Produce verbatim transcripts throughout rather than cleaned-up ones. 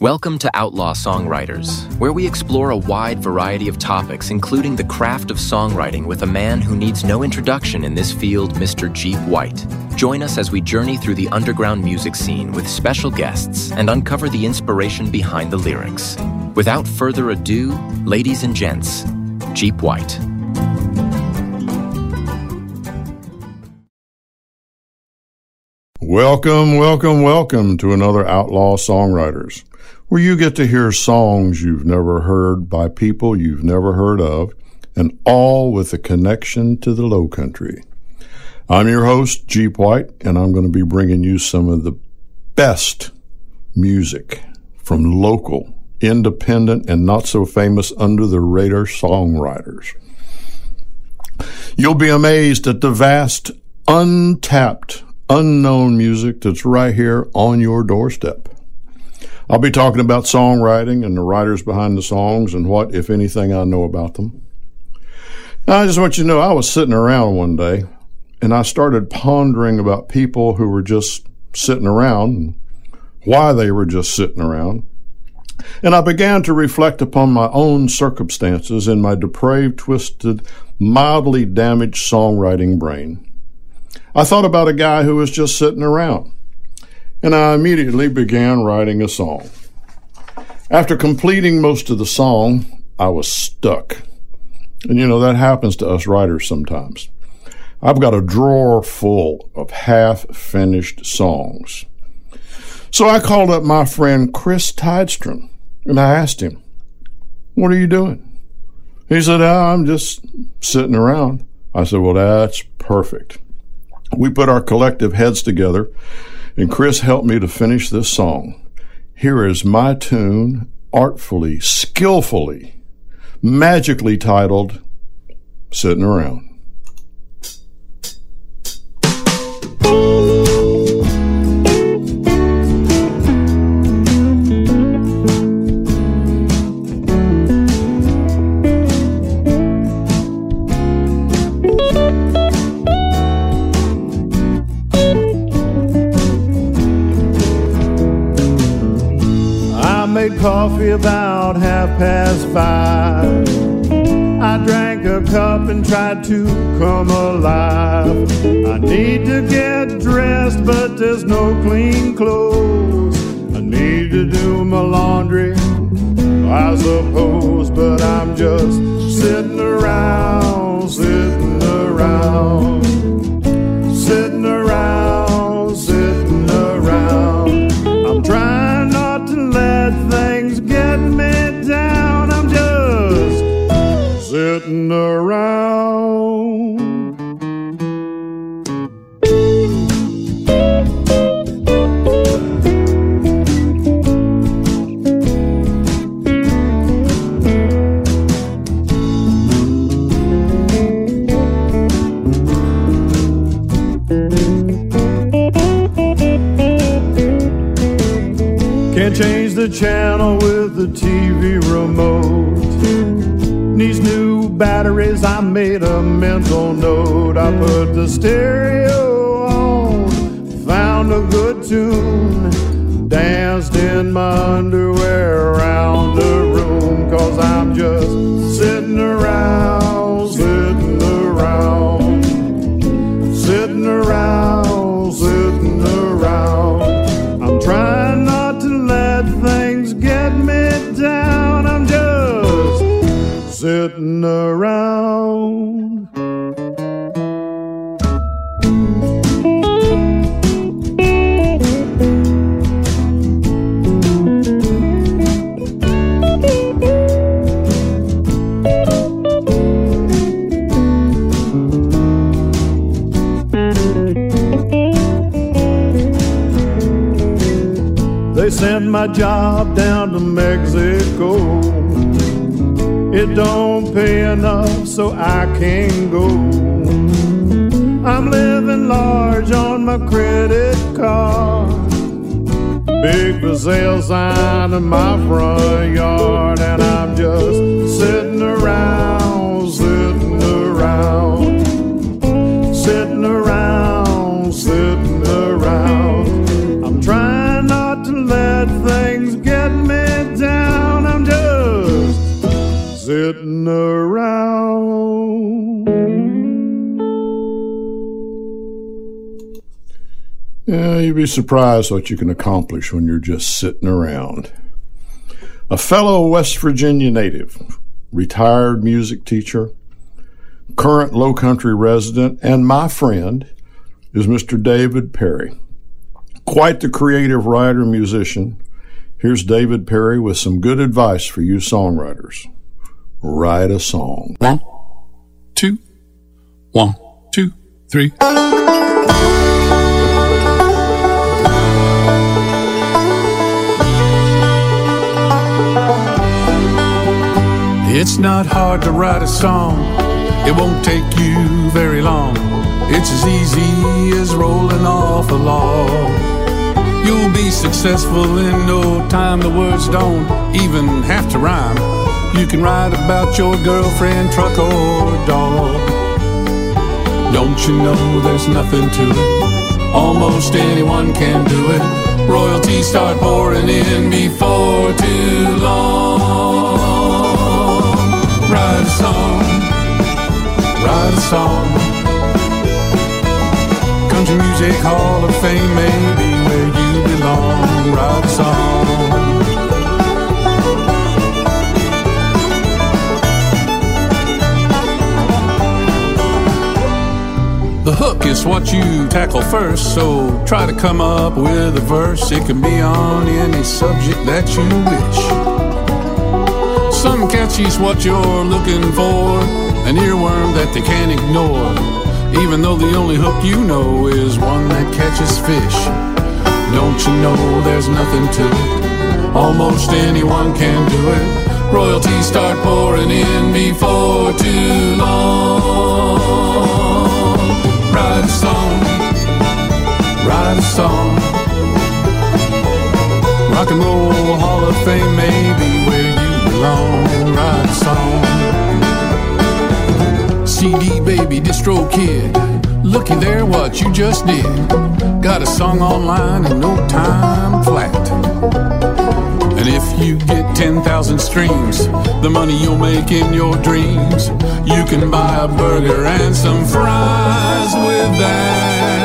Welcome to Outlaw Songwriters, where we explore a wide variety of topics, including the craft of songwriting with a man who needs no introduction in this field, Mister Jeep White. Join us as we journey through the underground music scene with special guests and uncover the inspiration behind the lyrics. Without further ado, ladies and gents, Jeep White. Welcome, welcome, welcome to another Outlaw Songwriters, where you get to hear songs you've never heard by people you've never heard of, and all with a connection to the Low Country. I'm your host, Jeep White, and I'm going to be bringing you some of the best music from local, independent, and not-so-famous under-the-radar songwriters. You'll be amazed at the vast, untapped, unknown music that's right here on your doorstep. I'll be talking about songwriting and the writers behind the songs and what, if anything, I know about them. Now, I just want you to know, I was sitting around one day and I started pondering about people who were just sitting around and why they were just sitting around. And I began to reflect upon my own circumstances in my depraved, twisted, mildly damaged songwriting brain. I thought about a guy who was just sitting around, and I immediately began writing a song. After completing most of the song, I was stuck. And you know, that happens to us writers sometimes. I've got a drawer full of half-finished songs. So I called up my friend Chris Tidestrom, and I asked him, "What are you doing?" He said, oh, I'm just sitting around. I said, well, that's perfect. We put our collective heads together, and Chris helped me to finish this song. Here is my tune, artfully, skillfully, magically titled, Sitting Around. Coffee about half past five. I drank a cup and tried to come alive. I need to get dressed, but there's no clean clothes. I need to do my laundry, I suppose, but I'm just sitting around, sitting around, sitting around, sitting around. I'm trying not to let things get me down. I'm just sitting around. Can't change the channel with the T V remote. Needs new batteries, I made a mental note. I put the stereo on, found a good tune, danced in my underwear around the room, 'cause I'm just sitting around, sitting around, sitting around, sitting around. I'm trying not to let things get me down. I'm just sitting around. They sent my job down to Mexico. It don't pay enough so I can't go. I'm living large on my credit card. Big for sale sign in my front yard. And I'm just sitting around, sitting around, sitting around, sitting around. I'm trying not to let things get me sitting around. Yeah, you'd be surprised what you can accomplish when you're just sitting around. A fellow West Virginia native, retired music teacher, current Low Country resident, and my friend is Mister David Perry. Quite the creative writer and musician. Here's David Perry with some good advice for you songwriters. Write a song. One, two, one, two, three. It's not hard to write a song. It won't take you very long. It's as easy as rolling off a log. You'll be successful in no time. The words don't even have to rhyme. You can write about your girlfriend, truck, or dog. Don't you know there's nothing to it? Almost anyone can do it. Royalties start pouring in before too long. Write a song, write a song. Country Music Hall of Fame may be where you belong. Write a song. The hook is what you tackle first, so try to come up with a verse. It can be on any subject that you wish. Something catchy's what you're looking for, an earworm that they can't ignore, even though the only hook you know is one that catches fish. Don't you know there's nothing to it? Almost anyone can do it. Royalties start pouring in before too long. Write a song, write a song. Rock and Roll Hall of Fame may be where you belong. Write a song. C D baby, distro kid, looky there what you just did. Got a song online in no time flat. And if you get ten thousand streams, the money you'll make in your dreams, you can buy a burger and some fries with that.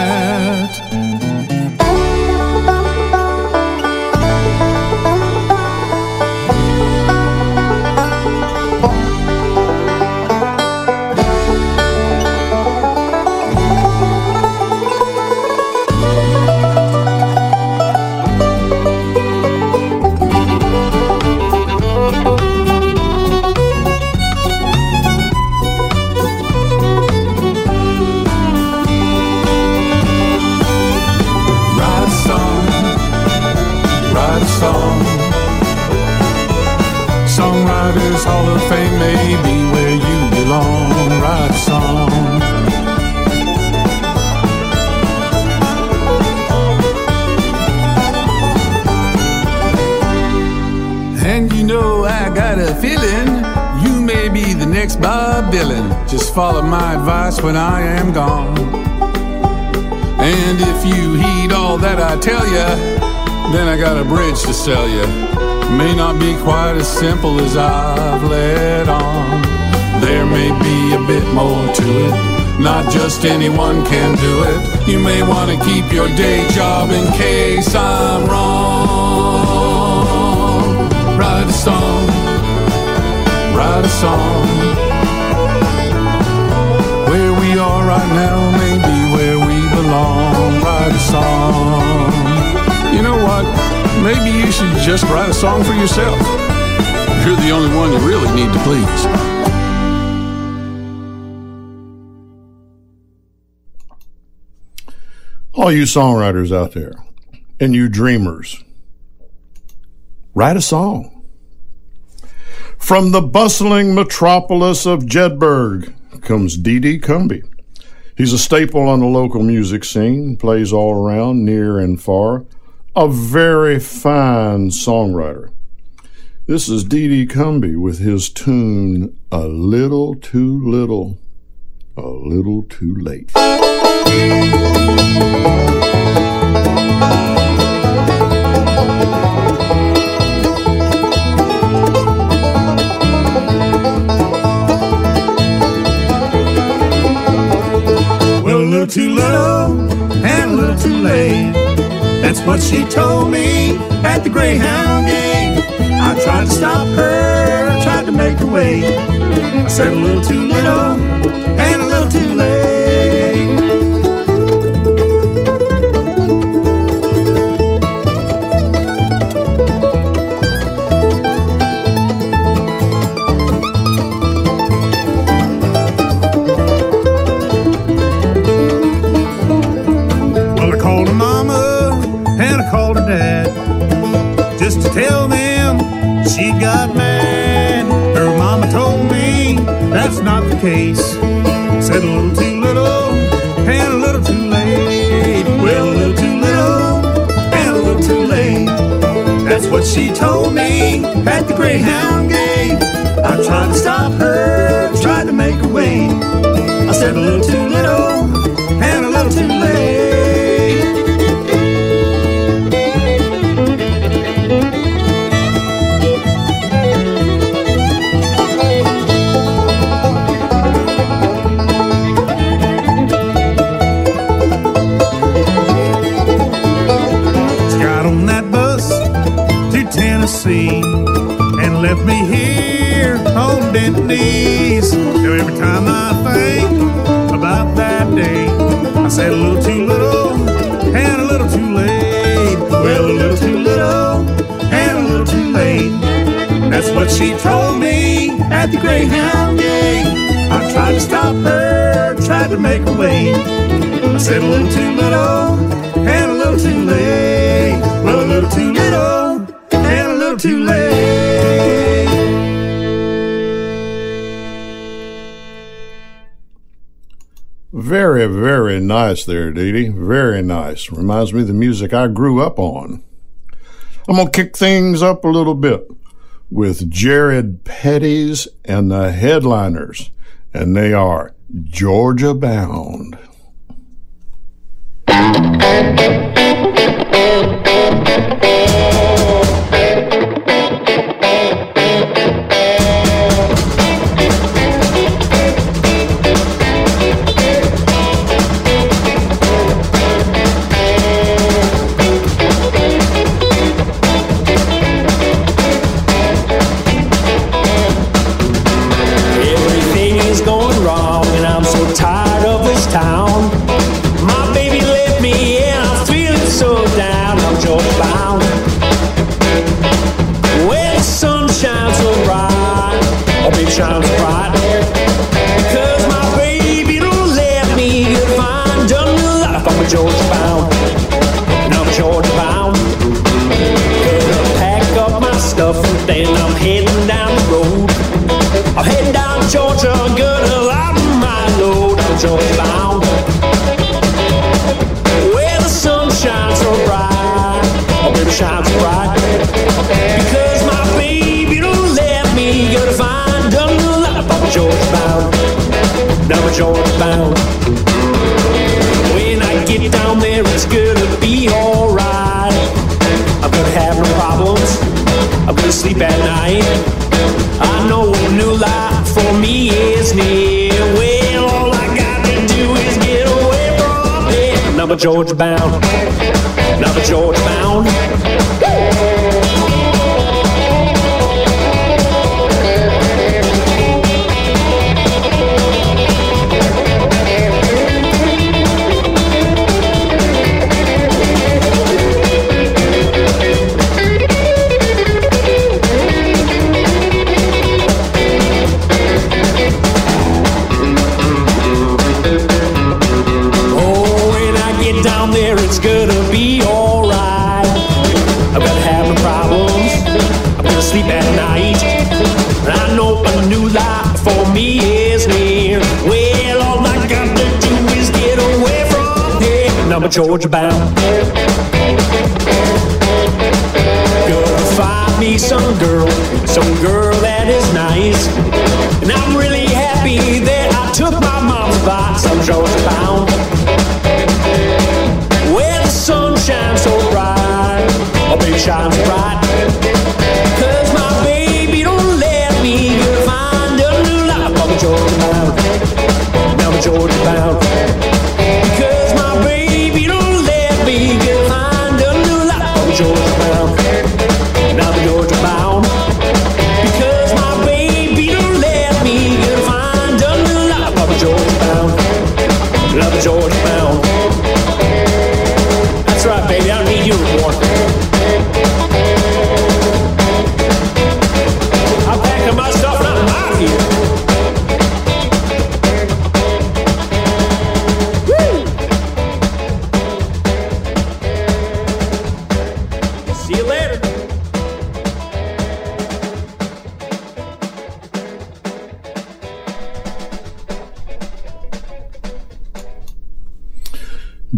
Songwriters Hall of Fame may be where you belong. Write a song. And you know I got a feeling you may be the next Bob Dylan. Just follow my advice when I am gone. And if you heed all that I tell ya, then I got a bridge to sell ya. May not be quite as simple as I've let on. There may be a bit more to it. Not just anyone can do it. You may want to keep your day job in case I'm wrong. Write a song, write a song. Where we are right now may be where we belong. Write a song. You know what? Maybe you should just write a song for yourself. You're the only one you really need to please. All you songwriters out there, and you dreamers, write a song. From the bustling metropolis of Jedburgh comes D D Cumbie. He's a staple on the local music scene, plays all around, near and far. A very fine songwriter. This is D D Cumbie with his tune, A Little Too Little, A Little Too Late. That's what she told me at the Greyhound gate. I tried to stop her, I tried to make her wait. I said a little too little and a little too late. Just to tell them she got mad. Her mama told me that's not the case. Said a little too little and a little too late. Well, a little too little and a little too late. That's what she told me at the Greyhound gate. I tried to stop her, tried to make her wait. I said a little too little and a little too late. And left me here on bended knees. Now every time I think about that day, I said a little too little and a little too late. Well, a little too little and a little too late. That's what she told me at the Greyhound gate. I tried to stop her, tried to make her wait. I said a little too little and a little too late. Well, a little too little and a little too late. Very, very nice there, Dee Dee. Very nice. Reminds me of the music I grew up on. I'm going to kick things up a little bit with Jared Petty's and the Headliners, and they are Georgia Bound. Shines bright, cause my baby don't let me get find a new life. I'm a Georgia bound, and I'm a Georgia bound. Gonna pack up my stuff and then I'm heading down the road. I'm heading down to Georgia, gonna lighten my load. I'm a Georgia bound, where the sun shines so bright. Oh, baby, shines so bright, because my baby don't let me get find I'm a Georgia bound, I'm a Georgia bound. When I get down there, it's gonna be alright. I'm gonna have no problems, I'm gonna sleep at night. I know a new life for me is near. Well, all I got to do is get away from it. I'm a Georgia bound, I'm a Georgia bound. I'm a Georgia bound. Gonna find me some girl, some girl that is nice. And I'm really happy that I took my mom's advice. I'm Georgia bound, where the sun shines so bright. Oh, baby, shines bright, cause my baby don't let me find a new life. I'm a Georgia bound, I'm a Georgia bound, because my baby don't let me find a new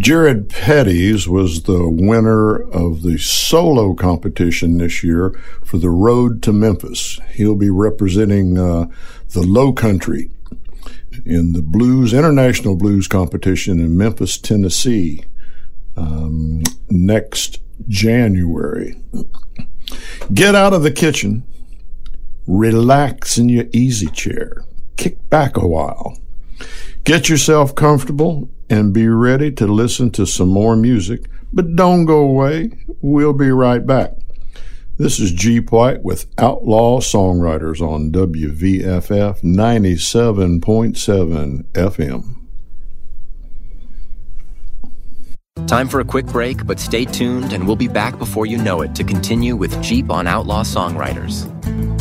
Jared Petties was the winner of the solo competition this year for the Road to Memphis. He'll be representing uh, the Low Country in the Blues International Blues Competition in Memphis, Tennessee, um, next January. Get out of the kitchen, relax in your easy chair, kick back a while, get yourself comfortable, and be ready to listen to some more music. But don't go away. We'll be right back. This is Jeep White with Outlaw Songwriters on W V F F ninety-seven point seven F M. Time for a quick break, but stay tuned and we'll be back before you know it to continue with Jeep on Outlaw Songwriters.